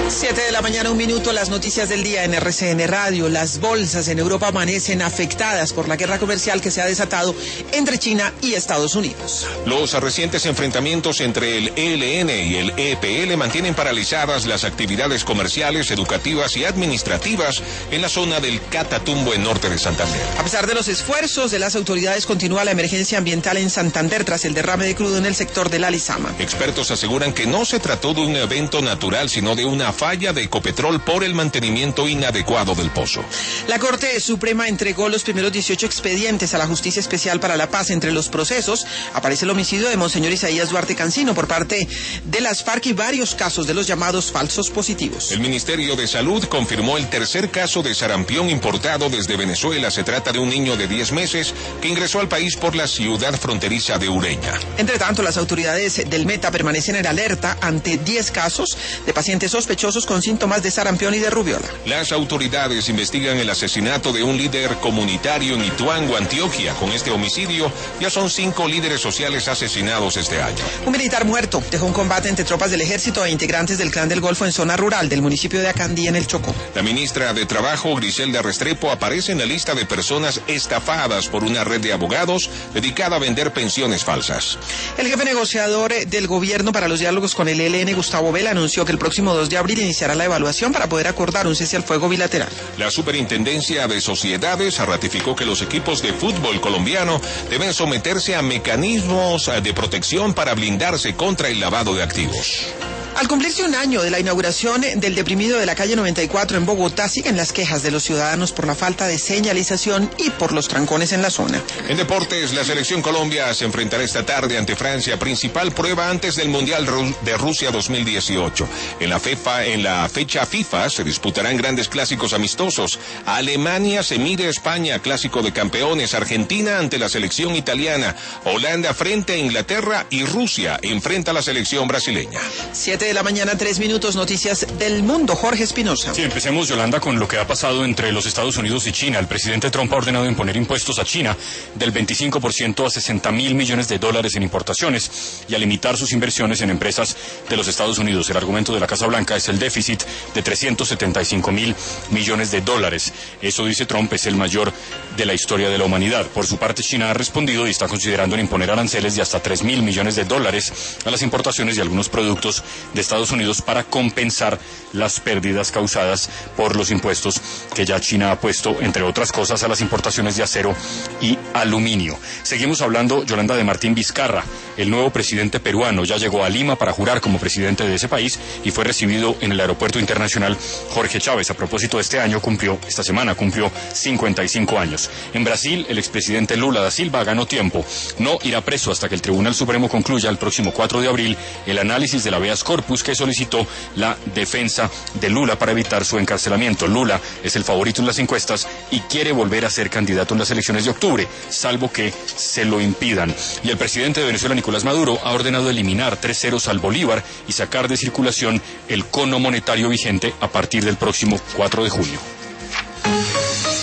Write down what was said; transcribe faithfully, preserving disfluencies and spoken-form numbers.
Siete de la mañana, un minuto, las noticias del día en R C N Radio. Las bolsas en Europa amanecen afectadas por la guerra comercial que se ha desatado entre China y Estados Unidos. Los recientes enfrentamientos entre el E L N y el E P L mantienen paralizadas las actividades comerciales, educativas y administrativas en la zona del Catatumbo, en norte de Santander. A pesar de los esfuerzos de las autoridades, continúa la emergencia ambiental en Santander tras el derrame de crudo en el sector de la Lizama. Expertos aseguran que no se trató de un evento natural, sino de una falla de Ecopetrol por el mantenimiento inadecuado del pozo. La Corte Suprema entregó los primeros dieciocho expedientes a la Justicia Especial para la Paz. Entre los procesos aparece el homicidio de Monseñor Isaías Duarte Cancino por parte de las FARC y varios casos de los llamados falsos positivos. El Ministerio de Salud confirmó el tercer caso de sarampión importado desde Venezuela. Se trata de un niño de diez meses que ingresó al país por la ciudad fronteriza de Ureña. Entre tanto, las autoridades del Meta permanecen en alerta ante diez casos de pacientes sospechosos con síntomas de sarampión y de rubiola. Las autoridades investigan el asesinato de un líder comunitario en Ituango, Antioquia. Con este homicidio ya son cinco líderes sociales asesinados este año. Un militar muerto dejó un combate entre tropas del ejército e integrantes del Clan del Golfo en zona rural del municipio de Acandí, en el Chocó. La ministra de Trabajo, Griselda Restrepo, aparece en la lista de personas estafadas por una red de abogados dedicada a vender pensiones falsas. El jefe negociador del gobierno para los diálogos con el E L N, Gustavo Vela, anunció que el próximo dos de abril iniciará la evaluación para poder acordar un cese al fuego bilateral. La Superintendencia de Sociedades ratificó que los equipos de fútbol colombiano deben someterse a mecanismos de protección para blindarse contra el lavado de activos. Al cumplirse un año de la inauguración del deprimido de la calle noventa y cuatro en Bogotá, siguen las quejas de los ciudadanos por la falta de señalización y por los trancones en la zona. En deportes, la selección Colombia se enfrentará esta tarde ante Francia, principal prueba antes del Mundial de Rusia dos mil dieciocho. En la FIFA, en la fecha FIFA se disputarán grandes clásicos amistosos. Alemania se mide a España, clásico de campeones. Argentina ante la selección italiana. Holanda frente a Inglaterra y Rusia enfrenta a la selección brasileña. Siete de la mañana, tres minutos, noticias del mundo. Jorge Espinosa. Sí, empecemos, Yolanda, con lo que ha pasado entre los Estados Unidos y China. El presidente Trump ha ordenado imponer impuestos a China del veinticinco por ciento a sesenta mil millones de dólares en importaciones y a limitar sus inversiones en empresas de los Estados Unidos. El argumento de la Casa Blanca es el déficit de trescientos setenta y cinco mil millones de dólares. Eso, dice Trump, es el mayor de la historia de la humanidad. Por su parte, China ha respondido y está considerando en imponer aranceles de hasta tres mil millones de dólares a las importaciones de algunos productos de Estados Unidos para compensar las pérdidas causadas por los impuestos que ya China ha puesto, entre otras cosas, a las importaciones de acero y aluminio. Seguimos hablando, Yolanda, de Martín Vizcarra, el nuevo presidente peruano. Ya llegó a Lima para jurar como presidente de ese país y fue recibido en el aeropuerto internacional Jorge Chávez. A propósito, este año cumplió, esta semana cumplió cincuenta y cinco años. En Brasil, el expresidente Lula da Silva ganó tiempo. No irá preso hasta que el Tribunal Supremo concluya el próximo cuatro de abril el análisis del habeas corpus que solicitó la defensa de Lula para evitar su encarcelamiento. Lula es el favorito en las encuestas y quiere volver a ser candidato en las elecciones de octubre, salvo que se lo impidan. Y el presidente de Venezuela, Nicolás Maduro, ha ordenado eliminar tres ceros al bolívar y sacar de circulación el cono monetario vigente a partir del próximo cuatro de junio.